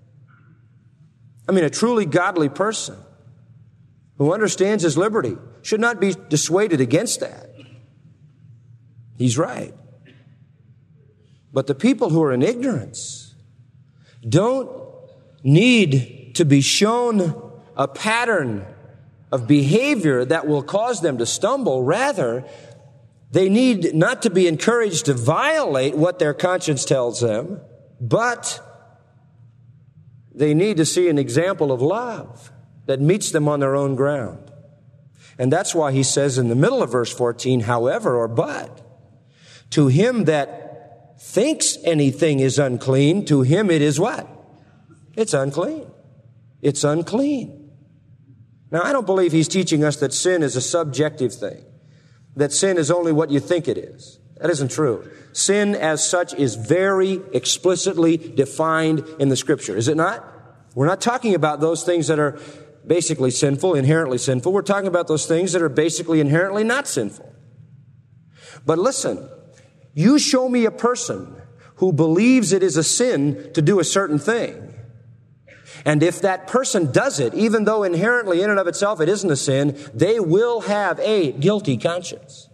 [SPEAKER 2] I mean, a truly godly person who understands his liberty should not be dissuaded against that. He's right. But the people who are in ignorance don't need to be shown a pattern of behavior that will cause them to stumble. Rather, they need not to be encouraged to violate what their conscience tells them, but they need to see an example of love that meets them on their own ground. And that's why he says in the middle of verse fourteen, however, or but, to him that thinks anything is unclean, to him it is what? It's unclean. It's unclean. Now, I don't believe he's teaching us that sin is a subjective thing, that sin is only what you think it is. That isn't true. Sin as such is very explicitly defined in the Scripture, is it not? We're not talking about those things that are basically sinful, inherently sinful. We're talking about those things that are basically inherently not sinful. But listen, you show me a person who believes it is a sin to do a certain thing, and if that person does it, even though inherently in and of itself it isn't a sin, they will have a guilty conscience.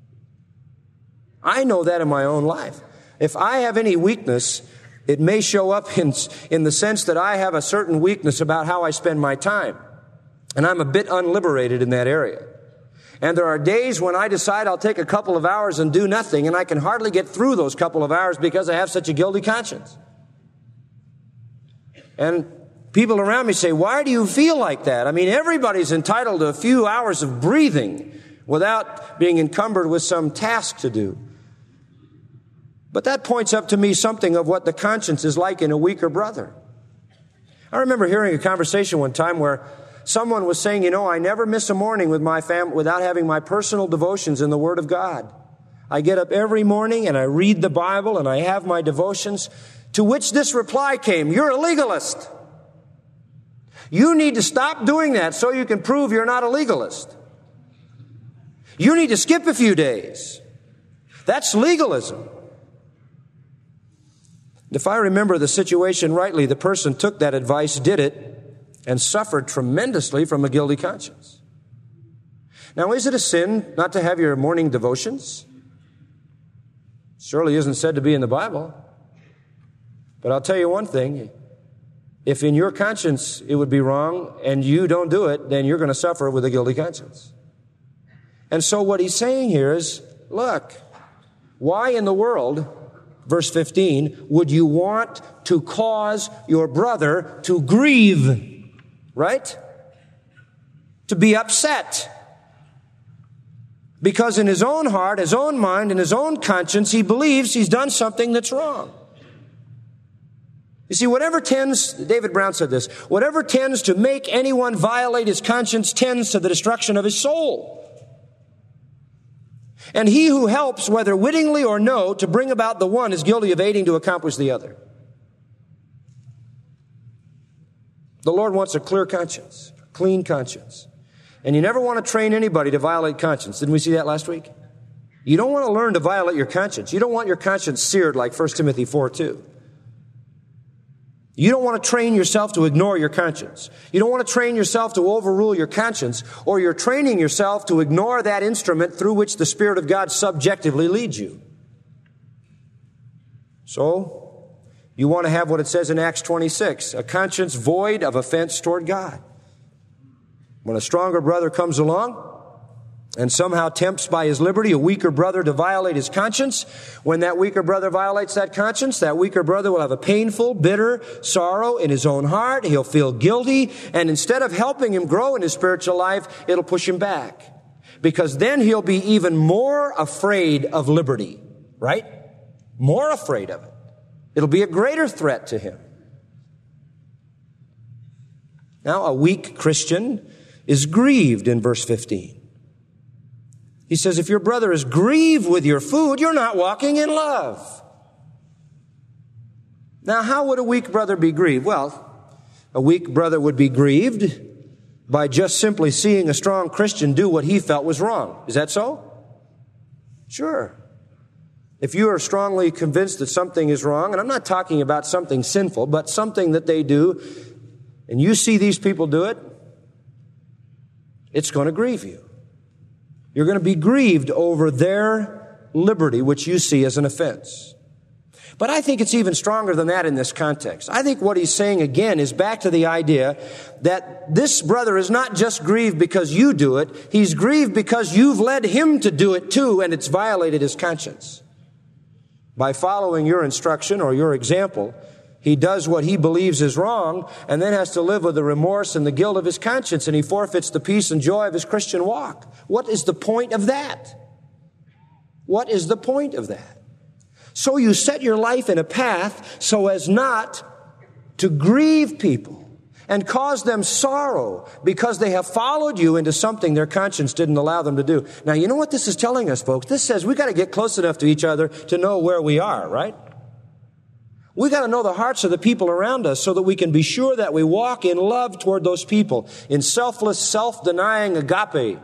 [SPEAKER 2] I know that in my own life. If I have any weakness, it may show up in, in the sense that I have a certain weakness about how I spend my time. And I'm a bit unliberated in that area. And there are days when I decide I'll take a couple of hours and do nothing, and I can hardly get through those couple of hours because I have such a guilty conscience. And people around me say, why do you feel like that? I mean, everybody's entitled to a few hours of breathing without being encumbered with some task to do. But that points up to me something of what the conscience is like in a weaker brother. I remember hearing a conversation one time where someone was saying, you know, I never miss a morning with my family without having my personal devotions in the Word of God. I get up every morning and I read the Bible and I have my devotions. To which this reply came, you're a legalist. You need to stop doing that so you can prove you're not a legalist. You need to skip a few days. That's legalism. If I remember the situation rightly, the person took that advice, did it, and suffered tremendously from a guilty conscience. Now, is it a sin not to have your morning devotions? Surely isn't said to be in the Bible. But I'll tell you one thing. If in your conscience it would be wrong and you don't do it, then you're going to suffer with a guilty conscience. And so what he's saying here is, look, why in the world, verse fifteen, would you want to cause your brother to grieve, right? To be upset. Because in his own heart, his own mind, and his own conscience, he believes he's done something that's wrong. You see, whatever tends, David Brown said this, whatever tends to make anyone violate his conscience tends to the destruction of his soul. And he who helps, whether wittingly or no, to bring about the one is guilty of aiding to accomplish the other. The Lord wants a clear conscience, a clean conscience. And you never want to train anybody to violate conscience. Didn't we see that last week? You don't want to learn to violate your conscience. You don't want your conscience seared like First Timothy four two. You don't want to train yourself to ignore your conscience. You don't want to train yourself to overrule your conscience, or you're training yourself to ignore that instrument through which the Spirit of God subjectively leads you. So, you want to have what it says in Acts twenty-six, a conscience void of offense toward God. When a stronger brother comes along and somehow tempts by his liberty a weaker brother to violate his conscience, when that weaker brother violates that conscience, that weaker brother will have a painful, bitter sorrow in his own heart. He'll feel guilty, and instead of helping him grow in his spiritual life, it'll push him back. Because then he'll be even more afraid of liberty, right? More afraid of it. It'll be a greater threat to him. Now, a weak Christian is grieved in verse fifteen. He says, if your brother is grieved with your food, you're not walking in love. Now, how would a weak brother be grieved? Well, a weak brother would be grieved by just simply seeing a strong Christian do what he felt was wrong. Is that so? Sure. If you are strongly convinced that something is wrong, and I'm not talking about something sinful, but something that they do, and you see these people do it, it's going to grieve you. You're going to be grieved over their liberty, which you see as an offense. But I think it's even stronger than that in this context. I think what he's saying again is back to the idea that this brother is not just grieved because you do it. He's grieved because you've led him to do it too, and it's violated his conscience. By following your instruction or your example, he does what he believes is wrong and then has to live with the remorse and the guilt of his conscience, and he forfeits the peace and joy of his Christian walk. What is the point of that? What is the point of that? So you set your life in a path so as not to grieve people and cause them sorrow because they have followed you into something their conscience didn't allow them to do. Now, you know what this is telling us, folks? This says we've got to get close enough to each other to know where we are, right? We've got to know the hearts of the people around us so that we can be sure that we walk in love toward those people, in selfless, self-denying agape.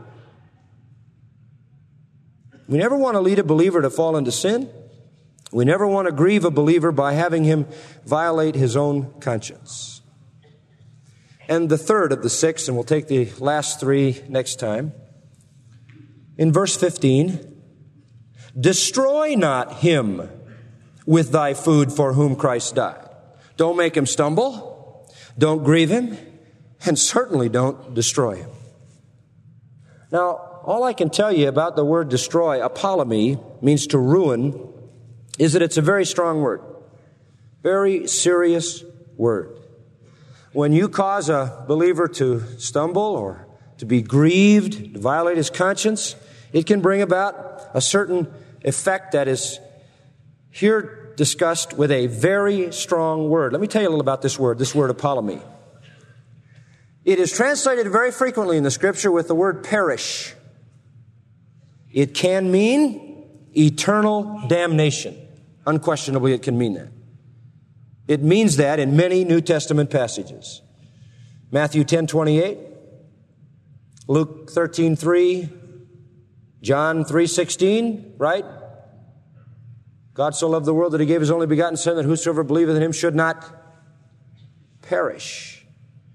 [SPEAKER 2] We never want to lead a believer to fall into sin. We never want to grieve a believer by having him violate his own conscience. And the third of the six, and we'll take the last three next time. In verse fifteen, destroy not him with thy food for whom Christ died. Don't make him stumble. Don't grieve him. And certainly don't destroy him. Now, all I can tell you about the word destroy, apolemy, means to ruin, is that it's a very strong word. Very serious word. When you cause a believer to stumble or to be grieved, to violate his conscience, it can bring about a certain effect that is here discussed with a very strong word. Let me tell you a little about this word, this word apolemy. It is translated very frequently in the Scripture with the word perish. It can mean eternal damnation. Unquestionably, it can mean that. It means that in many New Testament passages. Matthew ten twenty-eight, Luke thirteen three, John three sixteen, right? God so loved the world that he gave his only begotten Son, that whosoever believeth in him should not perish.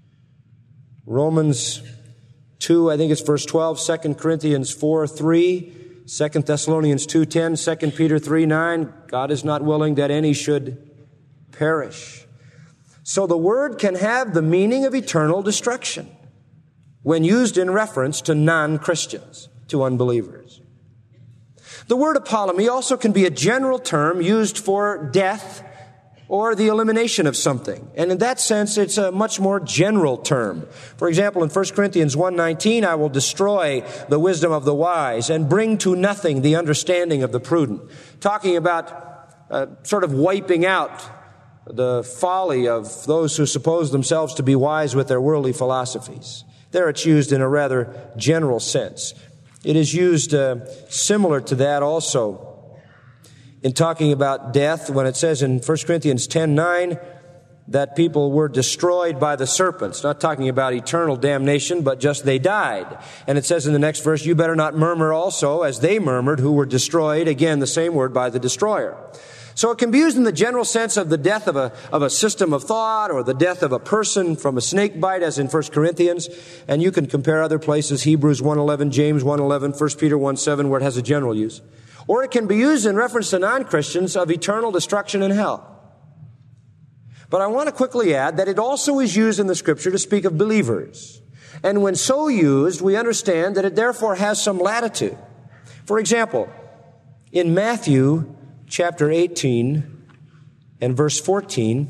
[SPEAKER 2] Romans two, I think it's verse twelve, Second Corinthians four three, Second Thessalonians two ten, Second Peter three nine, God is not willing that any should perish. So the word can have the meaning of eternal destruction when used in reference to non-Christians, to unbelievers. The word apolemy also can be a general term used for death or the elimination of something. And in that sense, it's a much more general term. For example, in First Corinthians one nineteen, I will destroy the wisdom of the wise and bring to nothing the understanding of the prudent. Talking about uh, sort of wiping out the folly of those who suppose themselves to be wise with their worldly philosophies. There it's used in a rather general sense. It is used uh, similar to that also in talking about death when it says in First Corinthians ten nine that people were destroyed by the serpents. Not talking about eternal damnation, but just they died. And it says in the next verse, you better not murmur also as they murmured who were destroyed. Again, the same word, by the destroyer. So it can be used in the general sense of the death of a, of a system of thought or the death of a person from a snake bite, as in First Corinthians. And you can compare other places, Hebrews one eleven, James one eleven, First Peter one seven, where it has a general use. Or it can be used in reference to non-Christians of eternal destruction in hell. But I want to quickly add that it also is used in the Scripture to speak of believers. And when so used, we understand that it therefore has some latitude. For example, in Matthew chapter eighteen and verse fourteen,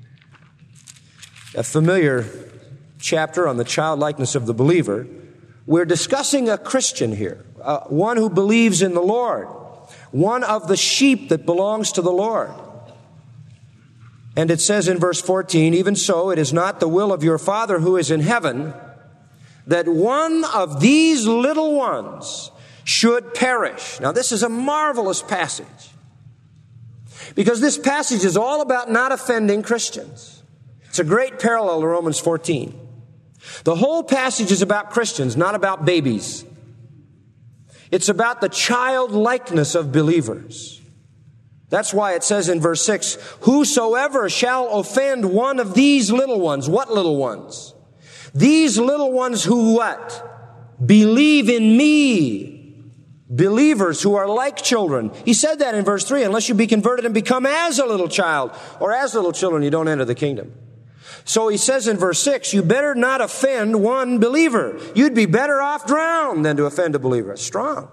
[SPEAKER 2] a familiar chapter on the childlikeness of the believer, we're discussing a Christian here, uh, one who believes in the Lord, one of the sheep that belongs to the Lord. And it says in verse fourteen, even so, it is not the will of your Father who is in heaven that one of these little ones should perish. Now, this is a marvelous passage, because this passage is all about not offending Christians. It's a great parallel to Romans fourteen. The whole passage is about Christians, not about babies. It's about the childlikeness of believers. That's why it says in verse six, whosoever shall offend one of these little ones. What little ones? These little ones who what? Believe in me. Believers who are like children. He said that in verse three, unless you be converted and become as a little child, or as little children, you don't enter the kingdom. So he says in verse six, you better not offend one believer. You'd be better off drowned than to offend a believer. It's strong.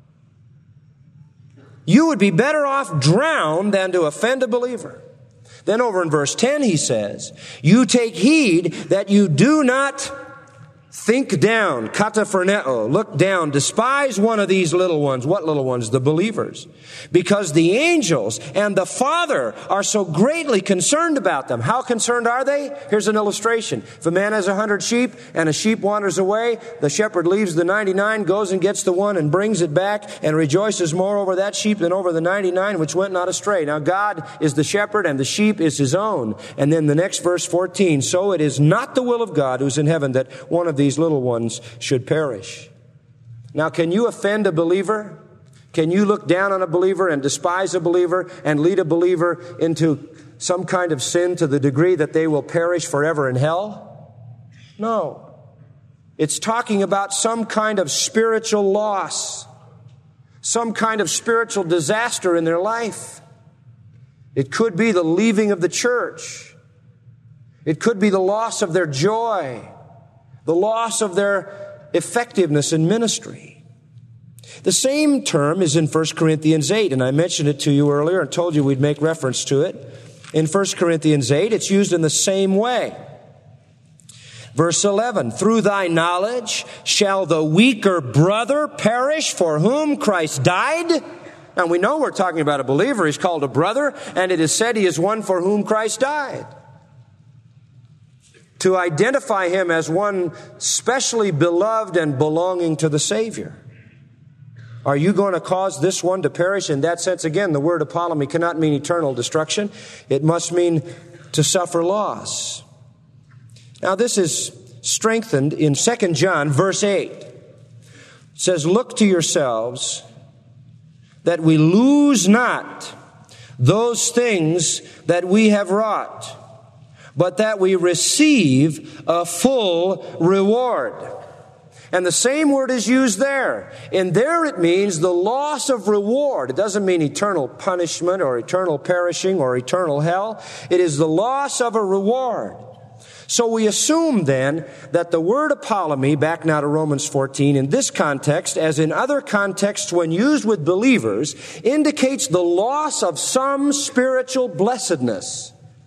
[SPEAKER 2] You would be better off drowned than to offend a believer. Then over in verse ten he says, you take heed that you do not think down, kataphroneo, look down, despise one of these little ones. What little ones? The believers. Because the angels and the Father are so greatly concerned about them. How concerned are they? Here's an illustration. If a man has a hundred sheep and a sheep wanders away, the shepherd leaves the ninety-nine, goes and gets the one and brings it back and rejoices more over that sheep than over the ninety-nine which went not astray. Now God is the shepherd and the sheep is his own. And then the next verse fourteen, so it is not the will of God who's in heaven that one of these little ones should perish. Now, can you offend a believer? Can you look down on a believer and despise a believer and lead a believer into some kind of sin to the degree that they will perish forever in hell? No. It's talking about some kind of spiritual loss, some kind of spiritual disaster in their life. It could be the leaving of the church. It could be the loss of their joy, the loss of their effectiveness in ministry. The same term is in First Corinthians eight, and I mentioned it to you earlier and told you we'd make reference to it. In First Corinthians eight, it's used in the same way. Verse eleven, through thy knowledge shall the weaker brother perish for whom Christ died? Now we know we're talking about a believer. He's called a brother, and it is said he is one for whom Christ died. To identify him as one specially beloved and belonging to the Savior. Are you going to cause this one to perish? In that sense, again, the word apollumi cannot mean eternal destruction. It must mean to suffer loss. Now, this is strengthened in Second John, verse eight. It says, look to yourselves that we lose not those things that we have wrought, but that we receive a full reward. And the same word is used there. And there it means the loss of reward. It doesn't mean eternal punishment or eternal perishing or eternal hell. It is the loss of a reward. So we assume then that the word apollumi, back now to Romans fourteen, in this context, as in other contexts when used with believers, indicates the loss of some spiritual blessedness.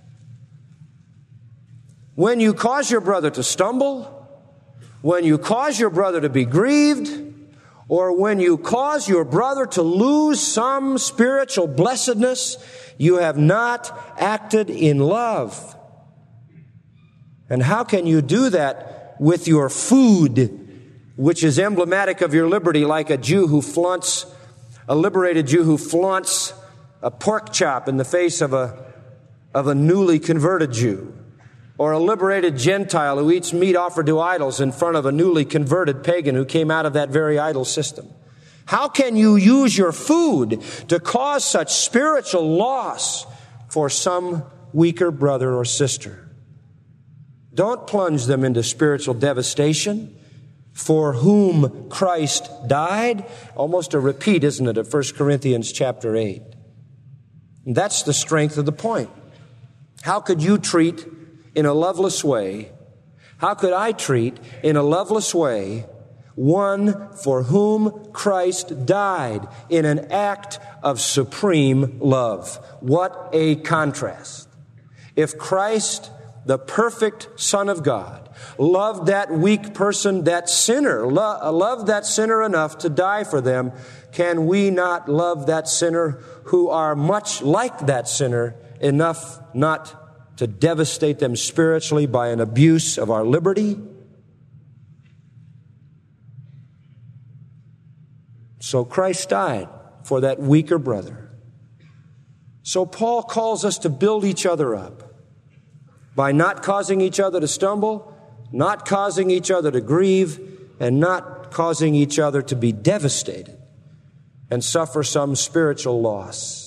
[SPEAKER 2] When you cause your brother to stumble, when you cause your brother to be grieved, or when you cause your brother to lose some spiritual blessedness, you have not acted in love. And how can you do that with your food, which is emblematic of your liberty, like a Jew who flaunts, a liberated Jew who flaunts a pork chop in the face of a, of a newly converted Jew? Or a liberated Gentile who eats meat offered to idols in front of a newly converted pagan who came out of that very idol system. How can you use your food to cause such spiritual loss for some weaker brother or sister? Don't plunge them into spiritual devastation. For whom Christ died. Almost a repeat, isn't it, of First Corinthians chapter eight. And that's the strength of the point. How could you treat in a loveless way, how could I treat in a loveless way one for whom Christ died in an act of supreme love? What a contrast. If Christ, the perfect Son of God, loved that weak person, that sinner, lo- loved that sinner enough to die for them, can we not love that sinner who are much like that sinner enough not to devastate them spiritually by an abuse of our liberty? So Christ died for that weaker brother. So Paul calls us to build each other up by not causing each other to stumble, not causing each other to grieve, and not causing each other to be devastated and suffer some spiritual loss.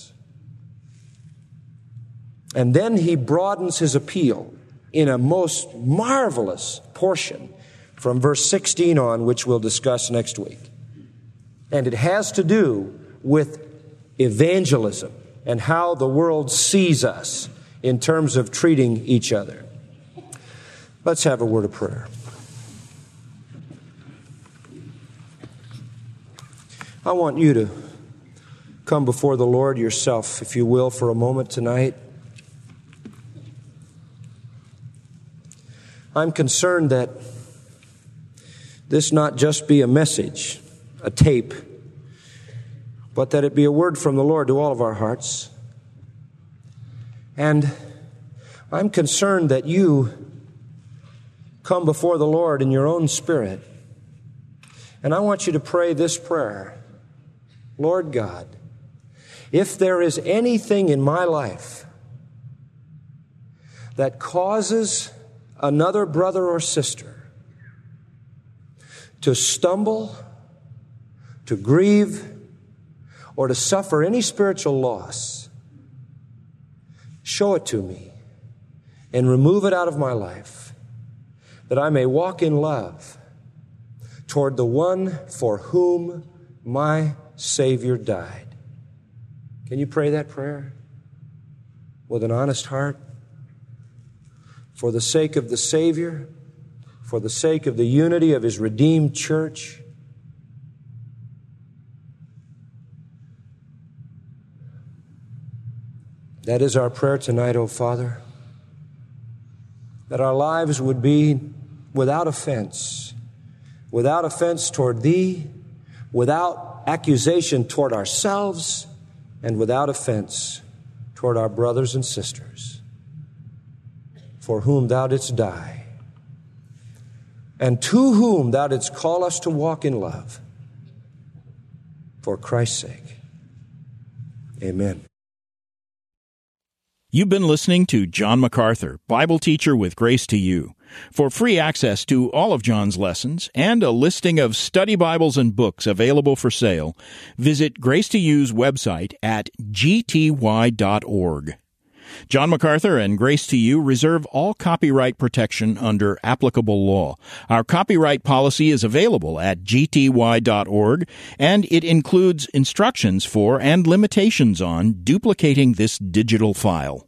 [SPEAKER 2] And then he broadens his appeal in a most marvelous portion from verse sixteen on, which we'll discuss next week. And it has to do with evangelism and how the world sees us in terms of treating each other. Let's have a word of prayer. I want you to come before the Lord yourself, if you will, for a moment tonight. I'm concerned that this not just be a message, a tape, but that it be a word from the Lord to all of our hearts. And I'm concerned that you come before the Lord in your own spirit. And I want you to pray this prayer. Lord God, if there is anything in my life that causes another brother or sister to stumble, to grieve, or to suffer any spiritual loss, show it to me and remove it out of my life, that I may walk in love toward the one for whom my Savior died. Can you pray that prayer with an honest heart? For the sake of the Savior, for the sake of the unity of His redeemed church, that is our prayer tonight, O Father, that our lives would be without offense, without offense toward Thee, without accusation toward ourselves, and without offense toward our brothers and sisters, for whom Thou didst die, and to whom Thou didst call us to walk in love, for Christ's sake. Amen.
[SPEAKER 1] You've been listening to John MacArthur, Bible teacher with Grace to You. For free access to all of John's lessons and a listing of study Bibles and books available for sale, visit Grace to You's website at g t y dot org. John MacArthur and Grace to You reserve all copyright protection under applicable law. Our copyright policy is available at g t y dot org, and it includes instructions for and limitations on duplicating this digital file.